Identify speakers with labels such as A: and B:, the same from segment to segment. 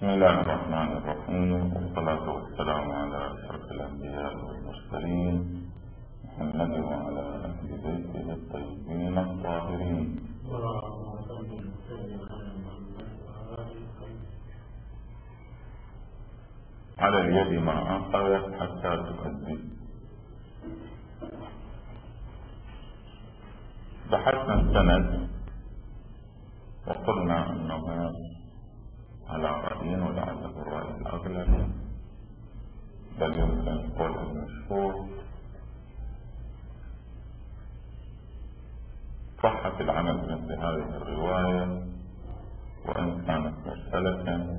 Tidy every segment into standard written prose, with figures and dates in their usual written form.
A: بسم الله الرحمن الرحيم، والصلاة والسلام على أشرف الأنبياء والمرسلين محمد وعلى أهل بيته الطيبين الطاهرين. على اليد ما أخذت حتى تؤدي. بحثنا السند وقلنا أنه على رأيين، ولعله الرأي الأغلب بل يمكن القول المشهور صحة العمل بمثل هذه الرواية وإن كانت مرسلة،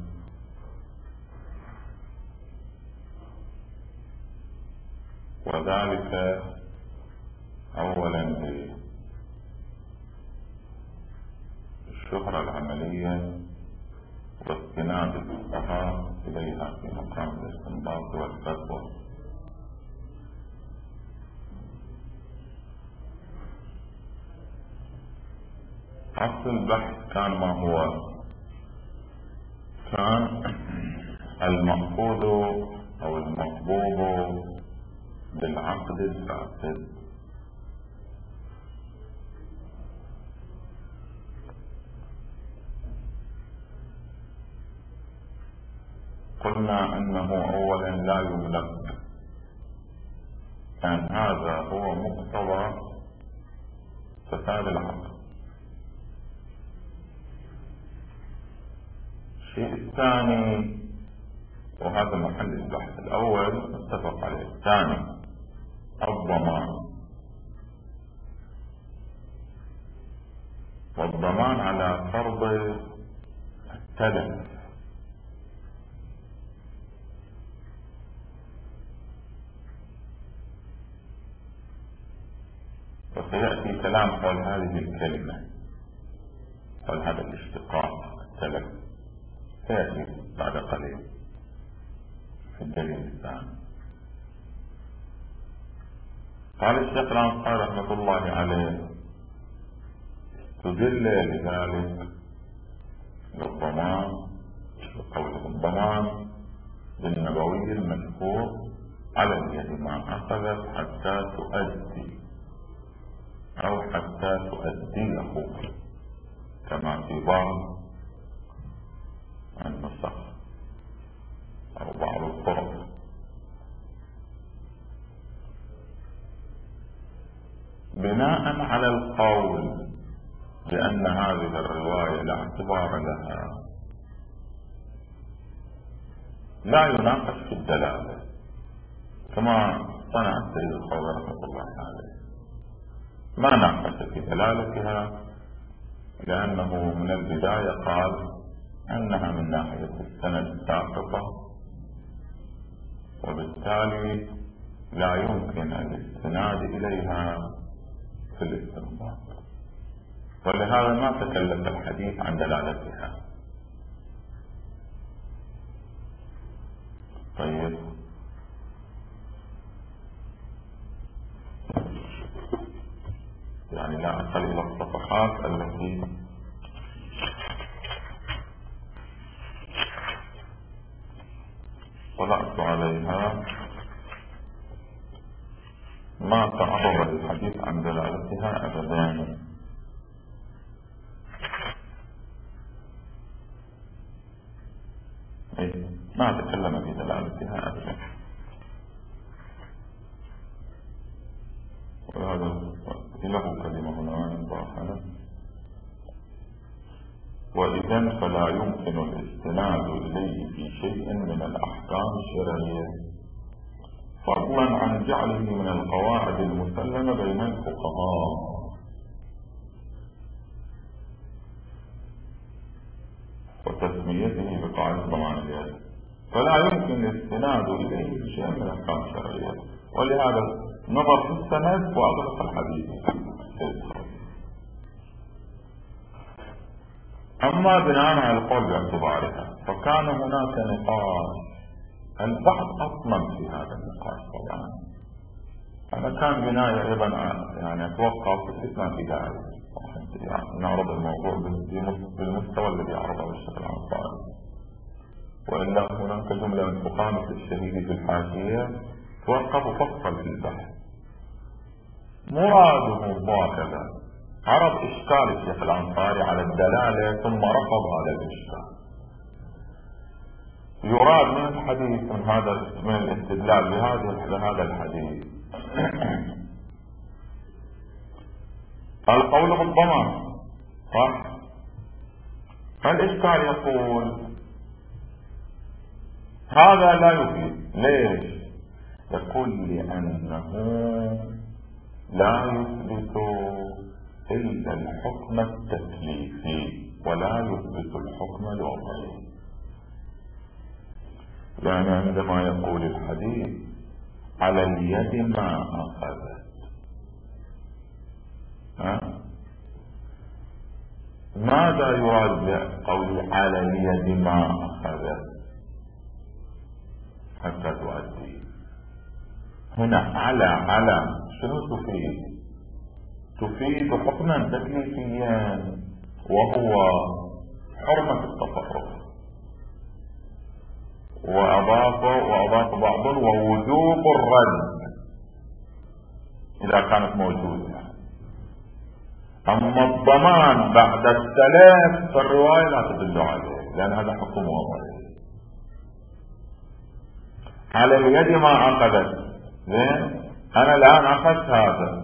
A: وذلك أولا بالشهرة العملية واستناد الفقهاء إليها في مقام الاستنباط والفتوى. أصل البحث كان ما هو؟ كان المأخوذ أو المطلوب بالعقد الفاسد. قلنا أنه أولا لا يملك، كان هذا هو مقتضى فساد العقد. الشيء الثاني، وهذا محل البحث الأول متفق عليه، الثاني الضمان، والضمان على فرض التلف. وسيأتي كلام حول هذه الكلمة، حول هذا الاشتقاق التلف، سيأتي بعد قليل في الدليل الثاني. قال الشيخ الأنصاري رحمة الله عليه: تدل لذلك للضمان، بقوله الضمان بالنبوي المذكور على اليد ما أخذت حتى تؤدي أو حتى تؤديه، كما في بعض النسخ أو بعض الطرق. بناء على القول بأن هذه الرواية لا اعتبار لها، لا يناقش في الدلالة كما صنع السيد الخوي رحمة الله عليه، ما ناقش في دلالتها، لأنه من البداية قال أنها من ناحية السند ساقطة، وبالتالي لا يمكن الاستناد إليها في الاستنباط، ولهذا ما تكلف الحديث عن دلالتها. طيب، يعني لا أصل إلى الصفحات التي طلعت عليها، ما تعرض للحديث عن دلالتها أبدا. ما تكلم في دلالتها أبدا، وهذا له كلمة هنا مضافة: وإذن فلا يمكن الاستناد إليه في شيء من الأحكام الشرعية، فضلا عن جعله من القواعد المسلمة بين الفقهاء، وتسميته بقاعدة ضمان اليد، فلا يمكن الاستناد إليه في شيء من الأحكام الشرعية. ولهذا نظر في السند وأغلق الحديث. أما بناء على القول باعتبارها، فكان هناك نقاش، البعض أصلا في هذا النقاش طبعا. أنا كان بناء أيضا يعني أتوقع ما في داعي يعني نعرض الموضوع بالمستوى الذي عرضه الشيخ الأنصاري. وإلا هناك جملة من فقامة الشهيد في الحاشية توقف وفصل في البحث. مراده ظاهرا عرض إشكال الشيخ الأنصاري على الدلالة ثم رفض هذا الإشكال. يراد من الحديث من الاستدلال بهذا الحديث القول بالضمان، صح؟ فالإشكال يقول هذا لا يفيد. ليش؟ يقول لأنه لا يثبت إلا الحكم التكليفي ولا يثبت الحكم الوضعي. يعني عندما يقول الحديث على اليد ما أخذت، ماذا يراد بقول على اليد ما أخذت حتى تؤدي؟ هنا على شنو تفيد؟ تفيد حكما تكليفيا وهو حرمة التصرف، وأضاف بعض ووجوب الرد إذا كانت موجودة. أما الضمان بعد التلف فالرواية لا تدل عليه لأن هذا حكم وضعي. على اليد ما أخذت، زين، أنا الآن أخذت هذا،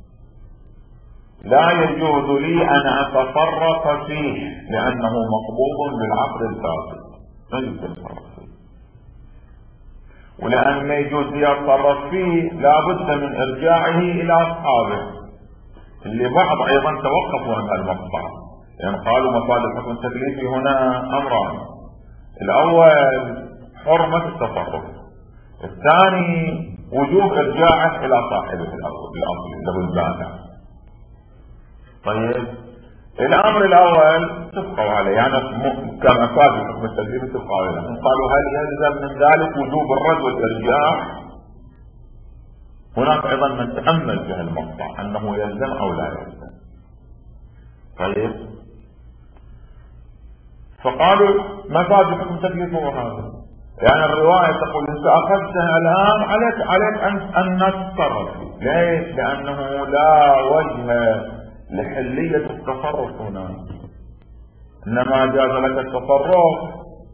A: لا يجوز لي أن أتصرف فيه لأنه مقبوض بالعقد الفاسد، لا يجوز أتصرف فيه. ولأن ما يجوز لي أتصرف فيه لابد من إرجاعه إلى أصحابه اللي بعض أيضا توقفوا عن المقطع، يعني قالوا مفاد الحكم التكليفي هنا أمران: الأول حرمة التصرف، الثاني وجوب إرجاعه إلى صاحبه الأصل له البائع. طيب الأمر الأول تبقوا عليه، يعني كما فات الحكم التكليفي تبقوا عليه. قالوا هل يلزم من ذلك وجوب الرد والإرجاع؟ هناك أيضا من تأمل في المقطع أنه يلزم أو لا يلزم. طيب فقالوا مفاد الحكم التكليفي هو هذا، يعني الرواية تقول أنت أخذتها الآن عليك أن تتصرف. ليش؟ لأنه لا وجه لحلية التصرف هنا، إنما جاز لك التصرف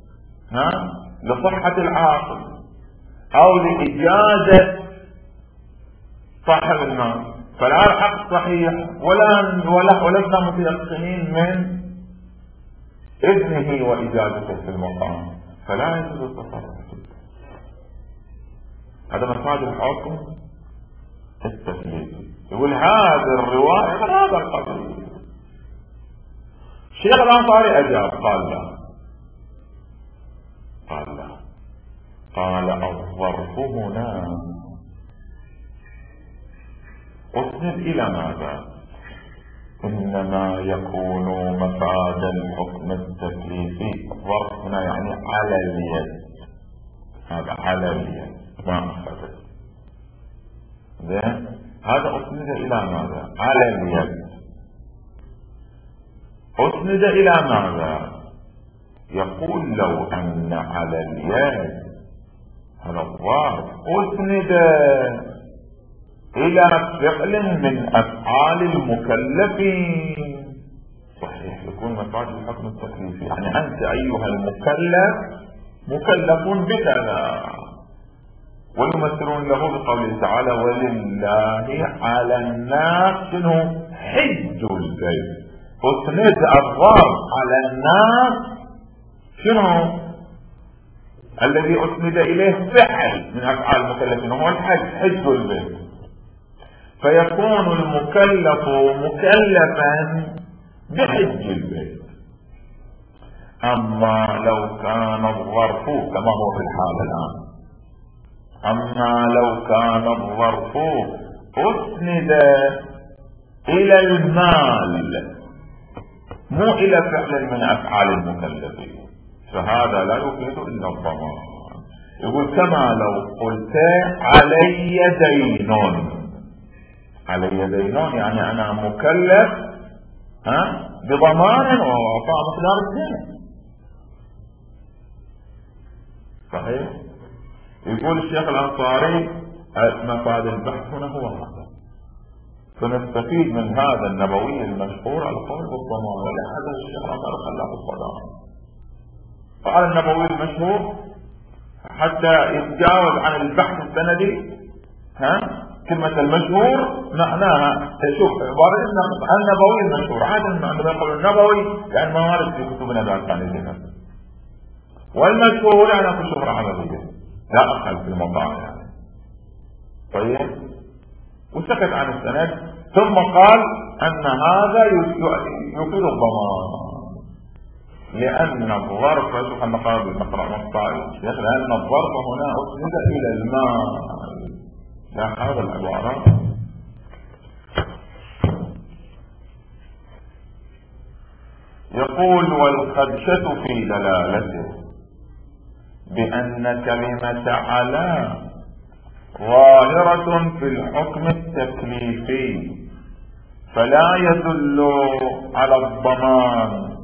A: لصحة العاقل أو لإجازة صاحب المال، فلا الحق صحيح ولسنا متيقنين من إذنه وإجازته في المقام، فلا يجوز التصرف. هذا مفاد الحكم التكليفي. يقول هذه الرواية من هذا القبيل. الشيخ الأنصاري أجاب قال لا، قال الظرف هنا أسند إلى ماذا؟ إنما يكون مفاد الحكم التكليفي. الظرف هنا يعني على اليد، هذا على اليد ما أخذت. هذا أسند إلى ماذا؟ على اليد. أسند إلى ماذا؟ يقول لو أن على اليد هذا الظرف أسند إلى فعل من أفعال المكلفين، صحيح يكون مفاد الحكم التكليفي، يعني أنت أيها المكلف مكلف بكذا، ويمثلون له بقوله تعالى ولله على الناس حج البيت. أسند الظرف على الناس شنو؟ الذي أسند إليه فعل من أفعال المكلفين هو الحج، حج البيت، فيكون المكلف مكلفا بحج البيت. أما لو كان الظرف كما هو في الحال الآن، أما لو كان الظرف أسند إلى المال مو إلى فعل من أفعال المكلفين فهذا لا يفيد إلا الضمان. يقول كما لو قلت علي دين، علي دين يعني أنا مكلف بضمان وإعطاء مقدار الدين. صحيح؟ يقول الشيخ الأنصاري مفاد البحث هنا هو هذا، فنستفيد من هذا النبوي المشهور القول بالضمان، ولهذا الشيخ الأنصاري خلاه في الصدارة. فعلى النبوي المشهور حتى يتجاوز عن البحث السندي، كلمة المشهور معناها شوف عبارة النبوي المشهور. عادة عندما يقول النبوي يعني ما وارد في كتبنا بعد ثاني، والمشهور يعني في شهرة عملية لا أقل في المطاع يعني. طيب، وسكت عن السند، ثم قال أن هذا يفيد الضمان، لأن الظرف، شوف المقابل نقرأ مصطلح، لأن الظرف هنا أسند إلى الماء. لا هذا العبارة يقول والخدشة في دلالته بأن كلمة على ظاهرة في الحكم التكليفي فلا يدل على الضمان.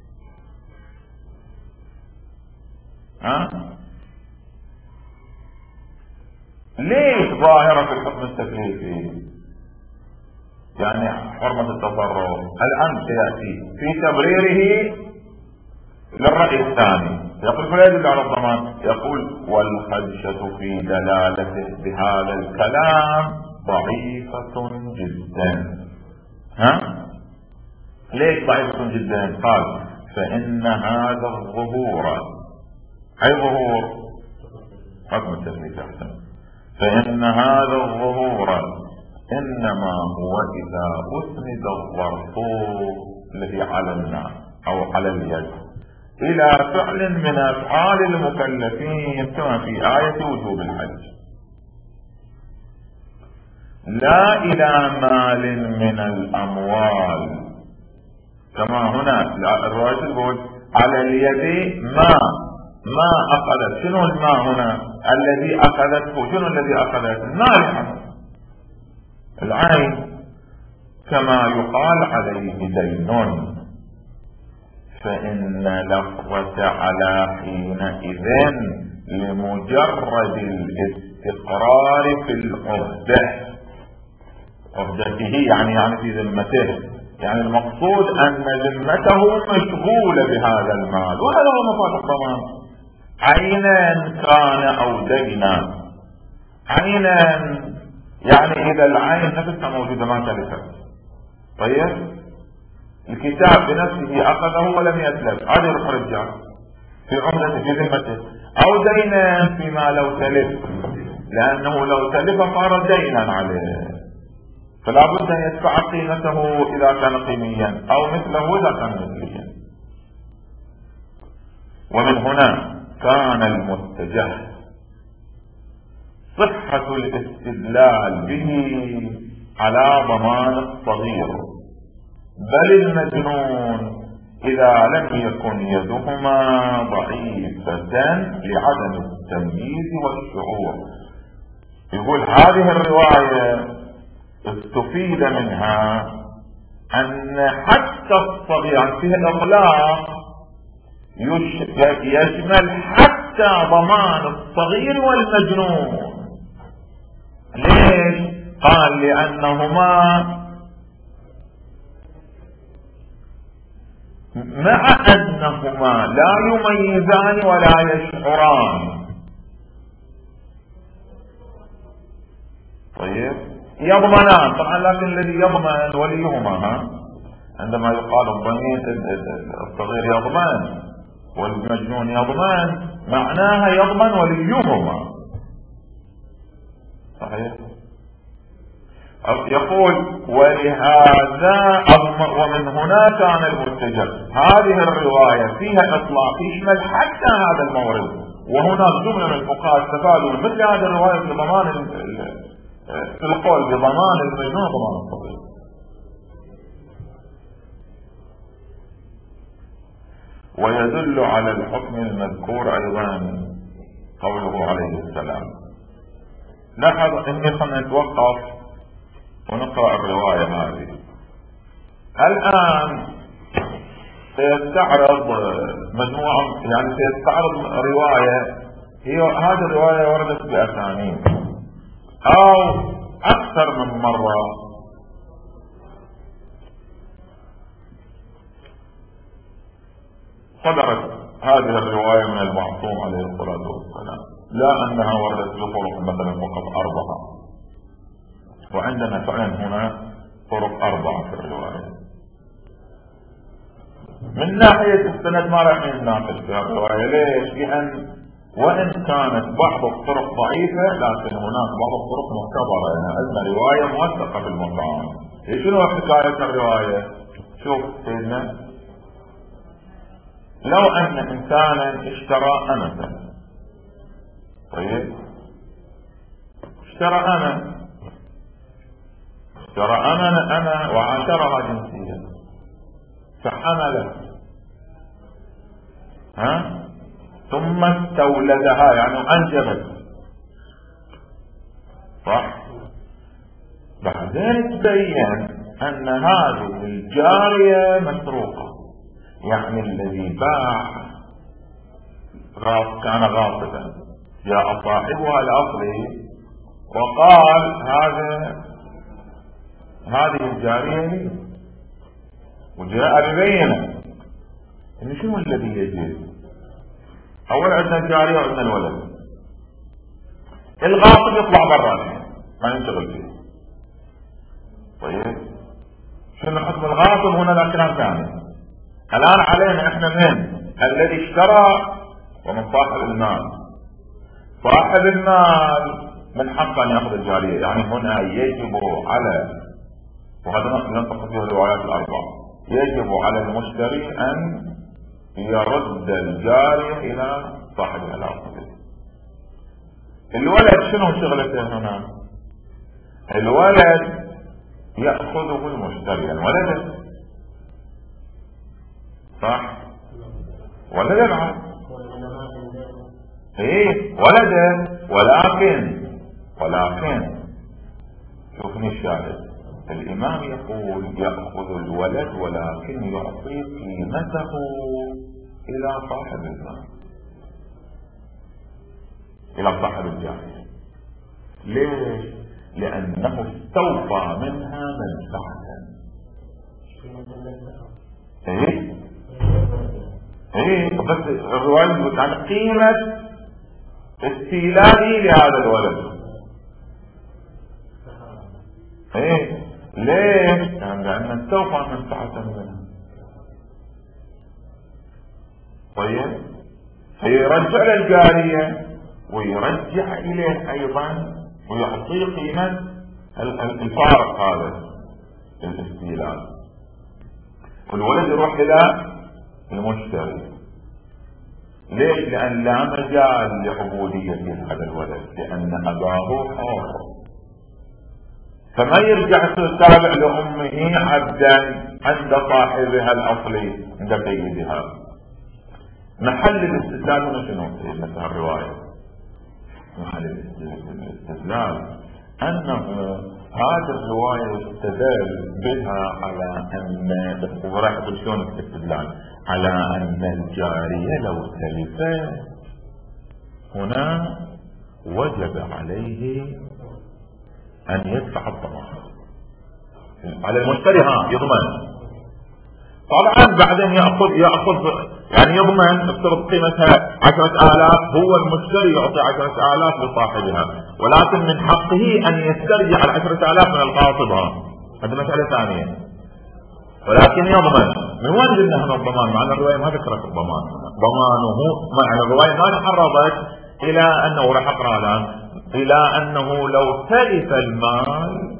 A: ليش ظاهرة في الحكم التكليفي؟ يعني حرمة التصرف. الآن سيأتي في تبريره للرأي الثاني، يقول فلا يدل على الضمان، يقول والخدشة في دلالته بهذا الكلام ضعيفة جدا. ليش ضعيفة جدا؟ قال فإن هذا الظهور، أي ظهور حكم التكليف أحسن، فإن هذا الظهور إنما هو إذا أسند الظرف الذي على الناس أو على اليد إلى فعل من أفعال المكلفين كما في آية وجوب الحج، لا إلى مال من الأموال. كما هنا الرواية تقول على اليد ما أخذت. شنو الماء هنا الذي أخذته؟ شنو الذي أخذته؟ المال، العين. كما يقال عليه دين، فإن لفظة على حينئذ لمجرد الاستقرار في العهدة، عهدته يعني في ذمته، يعني المقصود أن ذمته مشغولة بهذا المال، وهذا هو مفاد الضمان. عينا كان أو دينا. عينا يعني إذا العين نفسها موجودة ما تلفت. طيب، الكتاب بنفسه أخذه ولم يتلف، هذا يروح رجع في عملته في ذمته. أو دينا فيما لو تلف، لأنه لو تلف صار دينا عليه، فلا بد أن يدفع قيمته إذا كان قيميا أو مثله إذا كان مثليا. ومن هنا كان المتجه صحة الاستدلال به على ضمان الصغير، بل المجنون إذا لم يكن يدهما ضعيفة لعدم التمييز والشعور. يقول هذه الرواية استفيد منها أن حتى الصغير فيه الإطلاق يشمل حتى ضمان الصغير والمجنون. ليش؟ قال لأنهما مع أنهما لا يميزان ولا يشعران. طيب، يضمنان طبعا، لكن الذي يضمن وليهما. عندما يقال الضمير الصغير يضمن والمجنون يضمن، معناها يضمن وليهما. صحيح. يقول ولهذا ومن هنا كان المتجه. هذه الرواية فيها إطلاق يشمل حتى هذا المورد، وهناك جملة من الفقهاء استفادوا من مثل هذه الرواية في ضمان في القول بضمان المجنون وضمان الصغير. ويدل على الحكم المذكور أيضا قوله عليه السلام. لاحظ إني خلنا نتوقف ونقرأ الرواية هذه. الآن سيستعرض مجموعة، يعني سيستعرض رواية هذه الرواية وردت بأسانيد أو أكثر من مرة صدرت هذه الرواية من المعصوم عليه الصلاة والسلام، لا أنها وردت بطرق مثلا فقط 4، وعندنا فعلا هنا طرق 4 في الرواية. من ناحية السند ما راح نناقش في الرواية. ليش؟ لأن وإن كانت بعض الطرق ضعيفة لكن هناك بعض الطرق معتبرة، يعني عندنا رواية موثقة في المقام. شنو حكاية الرواية؟ شوف سيدنا، لو أن إنسانا اشترى أمة، طيب اشترى أمة وعاشرها جنسيا فحملت ثم استولدها يعني أنجبت، صح؟ بعدين تبين أن هذه الجارية مسروقة، يعني الذي باع كان غاصبا، جاء صاحبها الأصلي وقال هذه الجارية لي، وجاء ببينة. إن شنو الذي يجوز؟ أول عندنا الجارية وعندنا الولد. الغاصب يطلع برا ما ينشغل فيه. طيب شنو حكم الغاصب هنا؟ لا كلام ثاني. الآن علينا احنا من الذي اشترى ومن صاحب المال. صاحب المال من حقه ان ياخذ الجارية، يعني هنا يجب على، وهذا ننطق فيه الروايات الأربعة، يجب على المشتري ان يرد الجارية الى صاحبها الاصلي. الولد شنو شغلته هنا؟ الولد يأخذه المشتري، الولد صح ولا يلعب؟ ايه ولد، ولكن شوفني الشاهد، الامام يقول يأخذ الولد ولكن يعطي قيمته الى صاحب المال، الى صاحب الجارية. ليش؟ لانه استوفى منها منفعة. ايه بس الرواية عن قيمة استيلادي لهذا الولد. ايه ليش؟ لأن استوفى منفعة منها. طيب فيرجع للجارية ويرجع إليه أيضا ويعطيه قيمة الفارق هذا الاستيلاد، والولد يروح إلى المشتري. ليش؟ لأن لا مجال لعبودية هذا الولد، لأن أباه حر، فما يرجع تتابع لأمه عبدا عند صاحبها الأصلي عند سيدها. محل الاستدلال هنا شنو في مثل الرواية؟ محل الاستدلال أنه هذه الرواية يستدل بها على أن، بس راح يقول شلون الاستدلال، على أن الجارية لو تلفت هنا وجب عليه أن يدفع الضمان على المشتري، يضمن. طبعا بعدين يأخذ يعني يضمن افترض قيمتها 10,000، هو المشتري يعطي 10,000 لصاحبها، ولكن من حقه أن يسترجع 10,000 من الغاصب. هذه مسألة ثانية، ولكن يضمن. من وين جبنا هنا الضمان؟ مع الرواية ما ذكرت الضمان، ضمانه مع الرواية ما تعرضت إلى أنه، راح أقرأ الآن، إلى أنه لو تلف المال،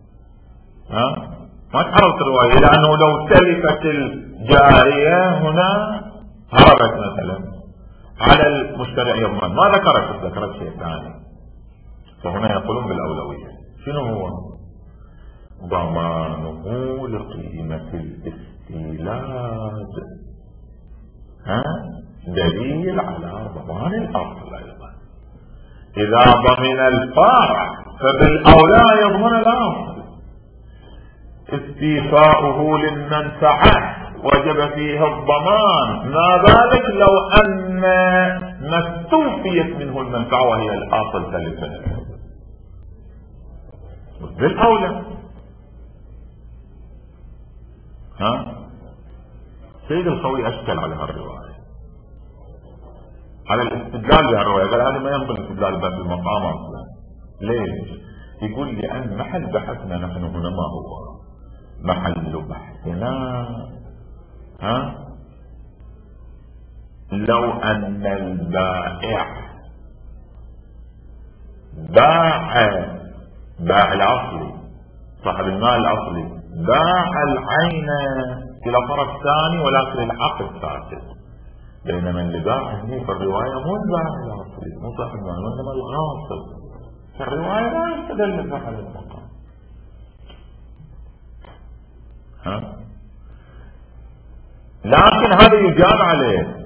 A: ما تعرضت الرواية إلى أنه لو تلفت الجارية هنا هربت مثلا على المشتري يضمن. ما ذكرت شيء ثاني. فهنا يقولون بالأولوية. شنو هو؟ ضمانه لقيمة الاستيلاد، دليل على ضمان الأصل أيضا. إذا ضمن الفارع فبالأولى يضمن الأصل. استيفاؤه للمنفعة وجب فيه الضمان، ما بالك لو أن ما استوفيت منه المنفعة وهي الأصل ثالثا بالأولى. سيد الخوي أشكل على هالرواية، على الاستدلال بهالرواية، قال هذا ما يمكن الاستدلال بها في المقام أصلا. ليش؟ يقول لأن محل بحثنا نحن هنا ما هو محل بحثنا لو أن البائع باع الأصلي صاحب المال الأصلي باع العين إلى طرف ثاني ولكن العقد فاسد، بينما اللي باع هنا في الرواية مو البائع الأصلي مو صاحب المال وإنما الغاصب، فالرواية لا يستدل بها على المقام. لكن هذا يجاب عليه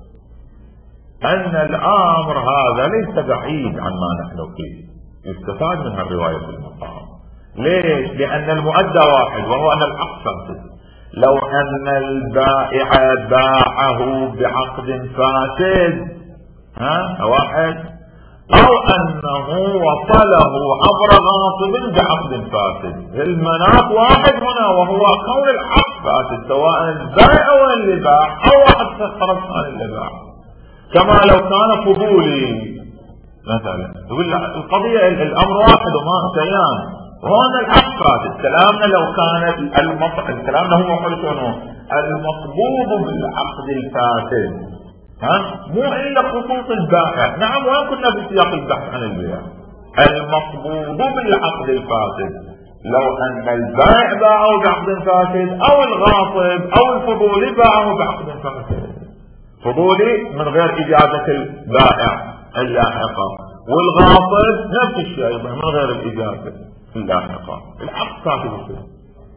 A: أن الأمر هذا ليس بعيد عن ما نحن فيه، يستفاد من هالرواية في المقام. ليش؟ لأن المؤدى واحد وهو أن الحق فاسد. لو أن البائع باعه بعقد فاسد واحد، أو أنه وصله عبر غاصب بعقد فاسد، المناط واحد هنا وهو كون الحق فاسد، سواء البائع أو اللي باع أو واحد طرف ثاني اللي باع. كما لو كان فضولي مثلا، يقول القضية الأمر واحد وما شيئان، وهنا الحق فاسد. كلامنا لو كان كلامنا هو حلتونه المطلوب بالعقد الفاسد مو إلا خصوص البائع. نعم، وين كنا في سياق البحث عن البيع؟ المطلوب بالعقد الفاسد لو أن البائع باعه بعقد فاسد أو الغاصب أو الفضولي باعه بعقد فاسد، فضولي من غير إجازة البائع اللاحقة، والغاصب نفس الشيء أيضا من غير الإجازة اللاحقة، العقد فاسد.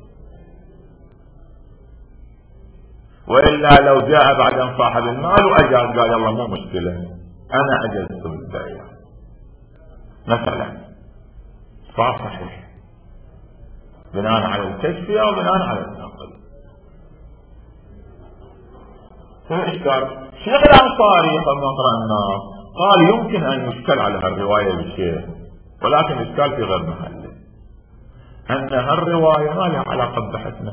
A: وإلا لو جاء بعد صاحب المال وأجاز قال يلا مو مشكلة أنا أجزت بالبيع مثلا، فصحيح بناء على الكشف أو بناء على النقل. فإشكال شيخ الأنصاري قبل قرأنا قال يمكن أن يشكل على هالرواية بشيء، ولكن إشكال في غير محله، أن هالرواية ما لها علاقة ببحثنا،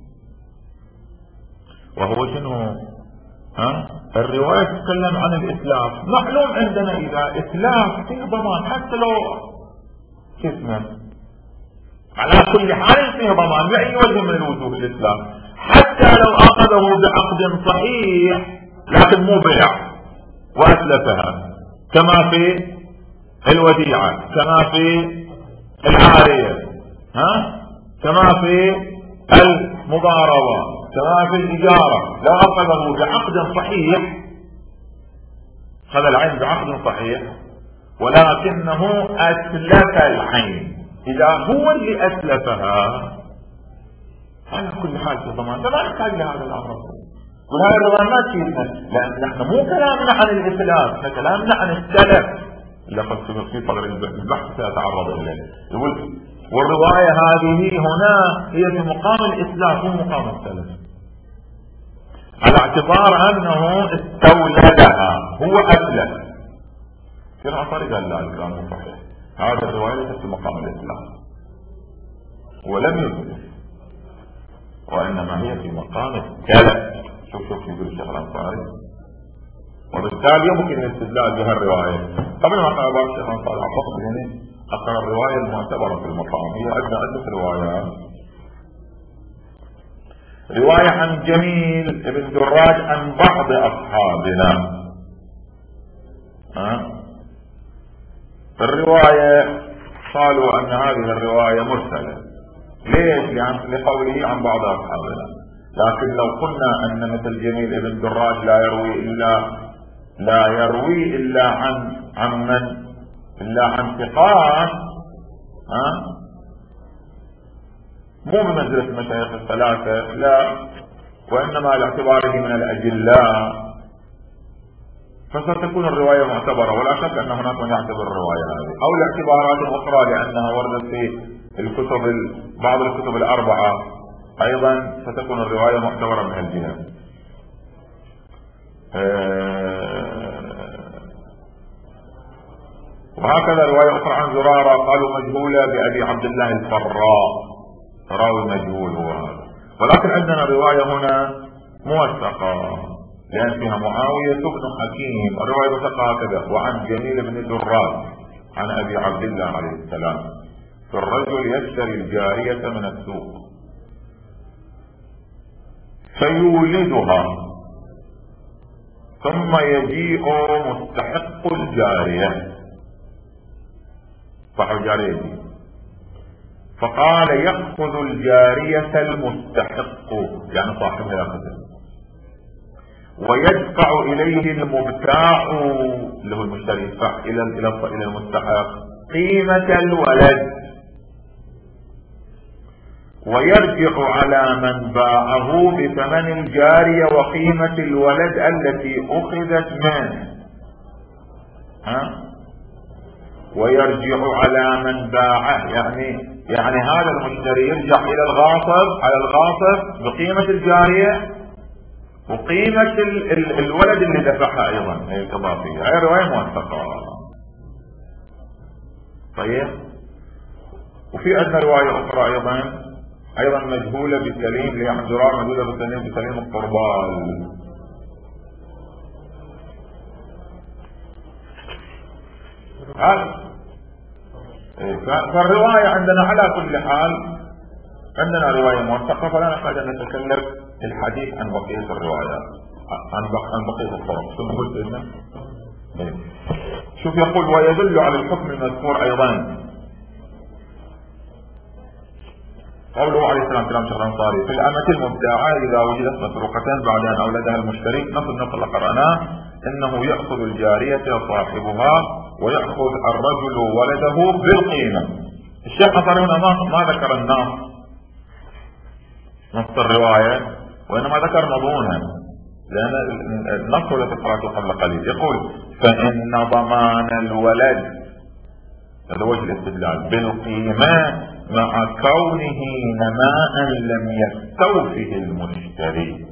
A: وهو شنو؟ الرواية تتكلم عن الإتلاف. معلوم عندنا إذا إتلاف فيه ضمان، حتى لو اسمه على كل حال فيه ضمان بأي وجه من الوجوه الإتلاف، حتى لو أخذه بعقد صحيح لكن مو بيع وأتلفها، كما في الوديعة، كما في العارية، كما في المضاربة، كما في الإجارة. لو أخذه بعقد صحيح، خذ العين بعقد صحيح ولكنه أتلف العين، إذا هو اللي أتلفها على كل حال في ضمان، فما نحتاج لهذا الأمر. وهذا الرضا ما تفيدنا، لأن نحن مو كلامنا عن الإتلاف، احنا كلامنا عن التلف اللي قد في صدر البحث سيتعرض إليه. يقول والرواية هذه هنا هي في مقام الإتلاف مو مقام التلف، على اعتبار أنه استولدها هو أتلف. في العصر قال لا الكلام صحيح، هذا الرواية ليست في مقام الإتلاف ولم يتلف، وإنما هي في مقام التلف. شوف يقول الشيخ الأنصاري، وبالتالي يمكن الاستدلال بهالرواية. قبل ما قال الشيخ الأنصاري أعتقد يعني أقرأ الرواية المعتبرة في المقام، هي عدة روايات. رواية عن جميل بن دراج عن بعض أصحابنا. الرواية قالوا أن هذه الرواية مرسلة. ليش؟ لقوله عن بعض أصحابنا. لكن لو قلنا أن مثل جميل بن دراج لا يروي إلا عن من؟ إلا عن ثقات، مو بمنزلة المشايخ الثلاثة، لا، وإنما لاعتباره من الأجلاء، فستكون الرواية معتبرة، ولا شك أن هناك من يعتبر الرواية هذه، أو لاعتبارات أخرى لأنها وردت في بعض الكتب الأربعة أيضا ستكون الرواية معتبرة من الجهة. وهكذا رواية أخرى عن زرارة قالوا مجهولة بأبي عبد الله الفراء، راوي مجهول هو هذا. ولكن عندنا رواية هنا موثقة لأن فيها معاوية بن حكيم، الرواية موثقة هكذا: وعن جميل بن دراد عن أبي عبد الله عليه السلام: في الرجل يشتري الجارية من السوق فيولدها ثم يجيء مستحق الجارية، صاحب الجارية دي، فقال يأخذ الجارية المستحق يعني صاحبها يأخذها، ويدفع إليه المبتاع اللي هو المشتري يدفع إلى المستحق قيمة الولد، ويرجع على من باعه بثمن الجارية وقيمة الولد التي أخذت منه. ويرجع على من باعه يعني هذا المشتري يرجع إلى الغاصب بقيمة الجارية وقيمة الولد اللي دفعها أيضا، هي الإضافية. هي رواية موثقة. طيب، وفي عندنا رواية أخرى أيضا مجهولة بسليم لأحد زرار، مجهولة بسليم الطربال. فالرواية عندنا على كل حال عندنا رواية موثقة، فلا نحتاج أن نتكلم في الحديث عن بقية الروايات، عن بقية الطرق. شو قلت لنا؟ شوف يقول: ويدل على الحكم المذكور أيضا قوله عليه السلام كلام شيخ الأنصاري: في الأمة المبتاعة إذا وجدت مسروقتان بعد أن أولدها المشتري، نقل قرأناه: إنه يأخذ الجارية صاحبها ويأخذ الرجل ولده بالقيمة. الشيخ الأنصاري هنا ما ذكر نص الرواية، وإنما ذكر مضمونها، لأن النص هو الذي قرأته قبل قليل. يقول: فإن ضمان الولد، هذا وجه الاستدلال، بالقيمة مع كونه نماء لم يستوفه المشتري.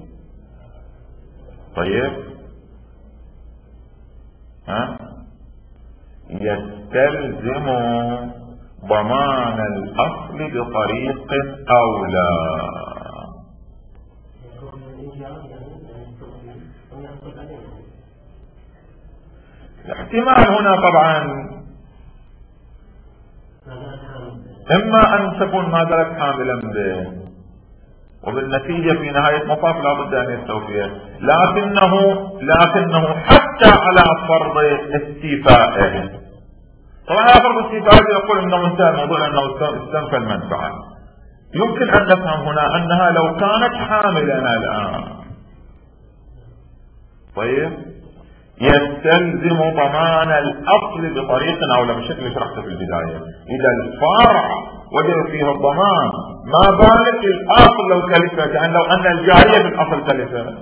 A: طيب، يستلزم ضمان الأصل بطريق أولى. الاحتمال هنا طبعا إما أن تكون ما زالت حاملا به، وبالنتيجة في نهاية مطاف لا بد أن يستوفيه، لكنه حتى على فرض استيفائه، طبعا على فرض استيفائه يقول أنه انتهى الموضوع أنه استنفى المنفعة. يمكن أن نفهم هنا أنها لو كانت حاملا الآن، طيب، يستلزم ضمان الأصل بطريق أولى، بشكل شرحته في البداية. إذا الفرع وجد فيه الضمان، ما بالك الأصل لو تلفت، يعني لو أن الجارية بالأصل تلفت.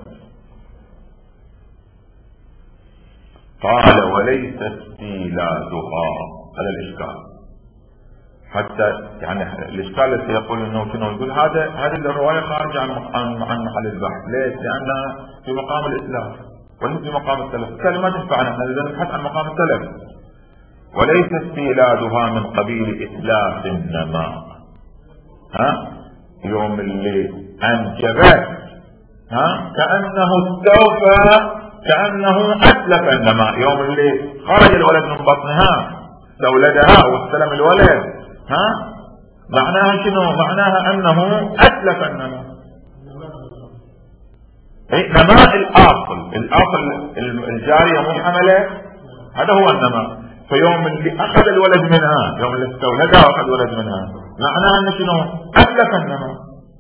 A: قال: وليس استيلادها، هذا الإشكال. حتى يعني الإشكال الذي يقول أنه شنو، يقول هذه الرواية خارجة عن محل البحث. ليش؟ لأنها في مقام الإسلام وليس في مقام السلف. الكلمة ما تنفعنا، احنا إذا نبحث عن مقام السلف. وليس استيلادها من قبيل إتلاف النماء، يوم اللي أنجبت كأنه استوفى، كأنه أتلف النماء. يوم اللي خرج الولد من بطنها استولدها واستلم الولد، معناها شنو؟ معناها أنه أتلف النماء. نماء الأصل الجارية منحملة، هذا هو النماء. فيوم اللي أخذ الولد منها، يوم اللي استولدها وأخذ الولد منها، معناها أنه شنو؟ أتلف النماء.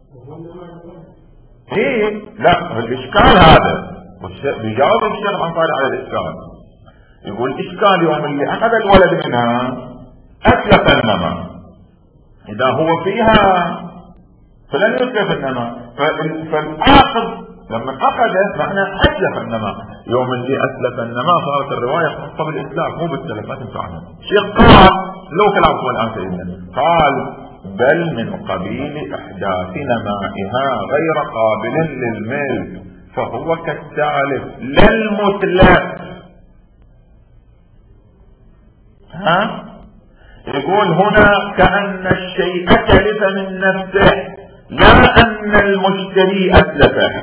A: لا، الإشكال هذا بيجاوب الشيخ الأنصاري على الإشكال. يقول: الإشكال يوم اللي أخذ الولد منها أتلف النماء، إذا هو فيها فلن يتلف النماء. فالآخذ لما أخذت معنى أتلف النماء. يوم اللي أتلف النماء صارت الرواية خاصة بالإتلاف مو بالتلف، ما تنفعنا. الشيخ قال لو كلام هو الآن سيدنا، قال: بل من قبيل إحداث نمائها غير قابل للملك، فهو كالتالف لا المتلف. يقول هنا كأن الشيء تلف من نفسه لا أن المشتري أتلفه.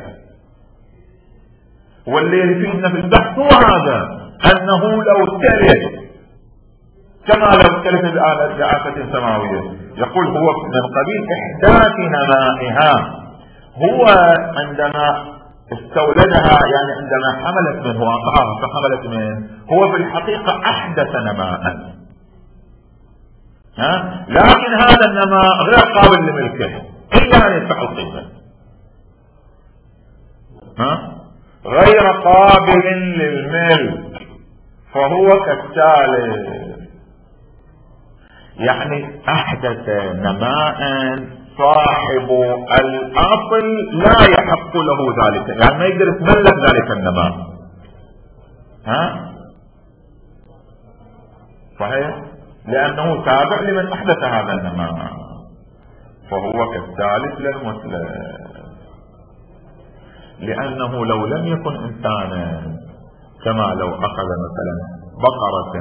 A: واللي يفيدنا في البحث هو هذا، أنه لو تلف كما لو تلف الآلة لآفة سماوية، يقول هو من قبيل إحداث نمائها. هو عندما استولدها يعني عندما حملت منه وأعطاها فحملت منه، هو في الحقيقة أحدث نماء، لكن هذا النماء غير قابل لملكه إلا أن يدفع القيمة، غير قابل للملك، فهو كالتالي يعني أحدث نماء صاحب الأصل لا يحق له ذلك، يعني ما يقدر يتملك ذلك النماء. صحيح؟ لأنه تابع لمن أحدث هذا النماء، فهو كالثالث للمثلث، لأنه لو لم يكن إنسانا كما لو أخذ مثلا بقرة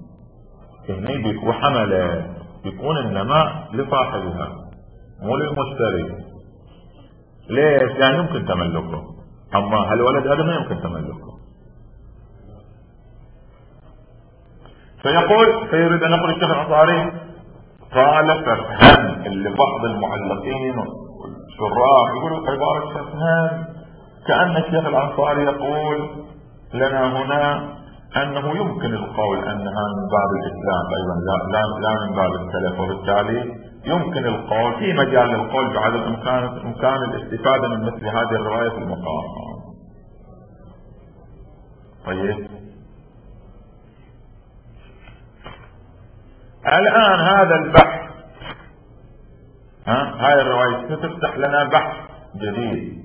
A: وحمل، يكون النماء لصاحبها مو للمشتري. ليش؟ يعني يمكن تملكه، أما هالولد هذا ما يمكن تملكه. فيريد أن يقول الشيخ الأنصاري قال فافهم، اللي بعض المعلقين والشراح يقولوا عبارة فافهم كأن الشيخ الأنصاري يقول لنا هنا أنه يمكن القول أنها من باب الإسلام أيضا لا من باب السلف، وبالتالي يمكن القول في مجال للقول بعدم إمكان الاستفادة من مثل هذه الرواية في المقام. طيب الآن هذا البحث، هاي الرواية ستفتح لنا بحث جديد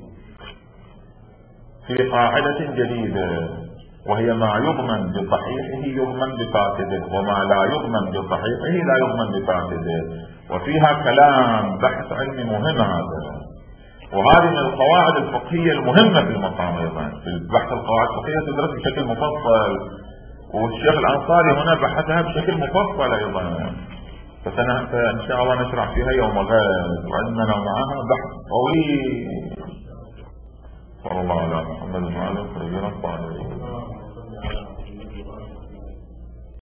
A: في قاعدة جديدة، وهي ما يضمن بصحيحه يضمن بفاسده، وما لا يضمن بصحيحه لا يضمن بفاسده. وفيها كلام بحث علمي مهم هذا، وهذه من القواعد الفقهية المهمة في المقام أيضا. في البحث القواعد الفقهية تدرس بشكل مفصل، والشيخ الأنصاري هنا بحثها بشكل مفصل أيضا، فإن شاء الله نشرح فيها يوم غد، وعندنا معها بحث طويل. صلى الله على محمد وعلى آله وصحبه وسلم.